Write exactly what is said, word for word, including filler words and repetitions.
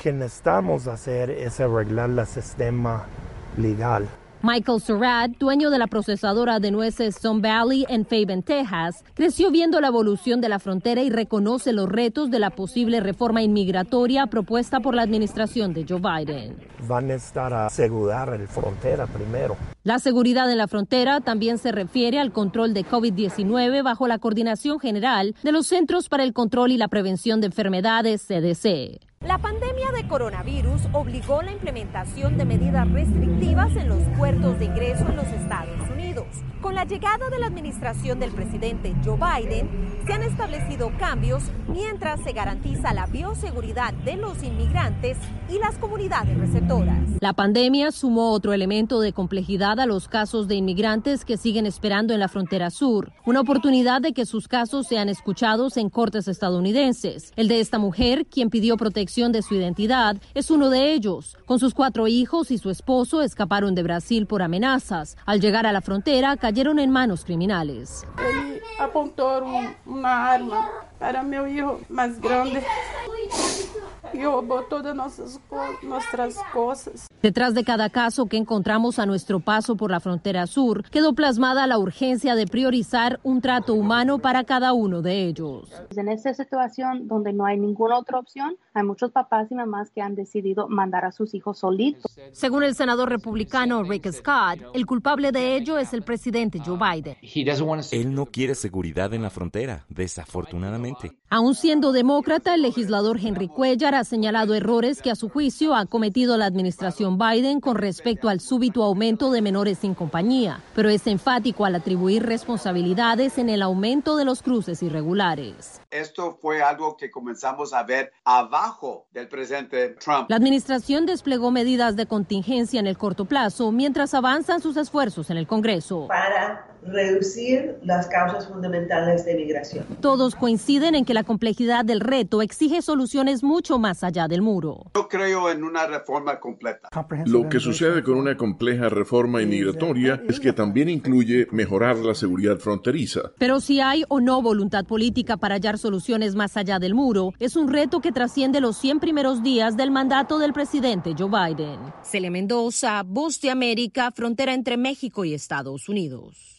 que necesitamos hacer es arreglar el sistema legal. Michael Surratt, dueño de la procesadora de nueces Sun Valley en Fayetteville, Texas, creció viendo la evolución de la frontera y reconoce los retos de la posible reforma inmigratoria propuesta por la administración de Joe Biden. Van a necesitar asegurar la frontera primero. La seguridad en la frontera también se refiere al control de COVID diecinueve bajo la coordinación general de los Centros para el Control y la Prevención de Enfermedades, C D C. La pandemia de coronavirus obligó la implementación de medidas restrictivas en los puertos de ingreso en los Estados Unidos. Con la llegada de la administración del presidente Joe Biden, se han establecido cambios mientras se garantiza la bioseguridad de los inmigrantes y las comunidades receptoras. La pandemia sumó otro elemento de complejidad a los casos de inmigrantes que siguen esperando en la frontera sur, una oportunidad de que sus casos sean escuchados en cortes estadounidenses. El de esta mujer, quien pidió protección de su identidad, es uno de ellos. Con sus cuatro hijos y su esposo escaparon de Brasil por amenazas. Al llegar a la frontera, cayeron en manos criminales. Él apuntó un, una arma para mi hijo más grande y robó todas nuestras, nuestras cosas. Detrás de cada caso que encontramos a nuestro paso por la frontera sur, quedó plasmada la urgencia de priorizar un trato humano para cada uno de ellos. En esta situación donde no hay ninguna otra opción, hay muchos papás y mamás que han decidido mandar a sus hijos solitos. Según el senador republicano Rick Scott, el culpable de ello es el presidente Joe Biden. Él no quiere seguridad en la frontera, desafortunadamente. Aún siendo demócrata, el legislador Henry Cuellar ha señalado errores que a su juicio ha cometido la administración Biden con respecto al súbito aumento de menores sin compañía, pero es enfático al atribuir responsabilidades en el aumento de los cruces irregulares. Esto fue algo que comenzamos a ver abajo del presidente Trump. La administración desplegó medidas de contingencia en el corto plazo mientras avanzan sus esfuerzos en el Congreso para reducir las causas fundamentales de migración. Todos coinciden en que la complejidad del reto exige soluciones mucho más allá del muro. Yo creo en una reforma completa. Lo que sucede con una compleja reforma inmigratoria es que también incluye mejorar la seguridad fronteriza. Pero si hay o no voluntad política para hallar soluciones más allá del muro, es un reto que trasciende los cien primeros días del mandato del presidente Joe Biden. Cele Mendoza, Voz de América, frontera entre México y Estados Unidos.